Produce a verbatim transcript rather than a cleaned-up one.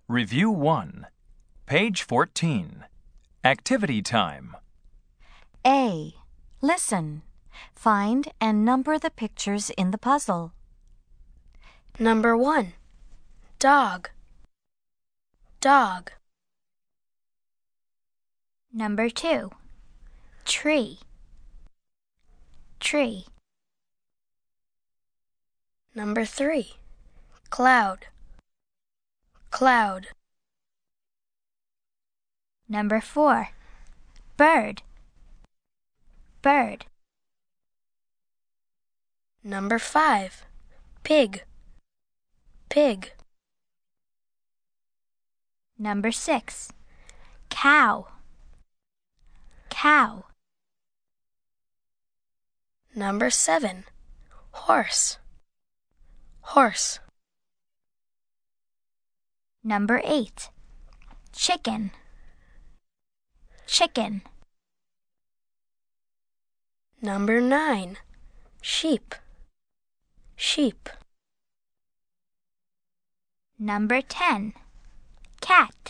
Review one. Page fourteen. Activity time. A. Listen. Find and number the pictures in the puzzle. Number one. Dog. Dog. Number two. Tree. Tree. Number three. Cloud. Cloud. Number four. Bird. Bird. Number five. Pig. Pig. Number six. Cow. Cow. Number seven. Horse. Horse. Number eight. Chicken. Chicken. Number nine. Sheep. Sheep. Number ten. Cat.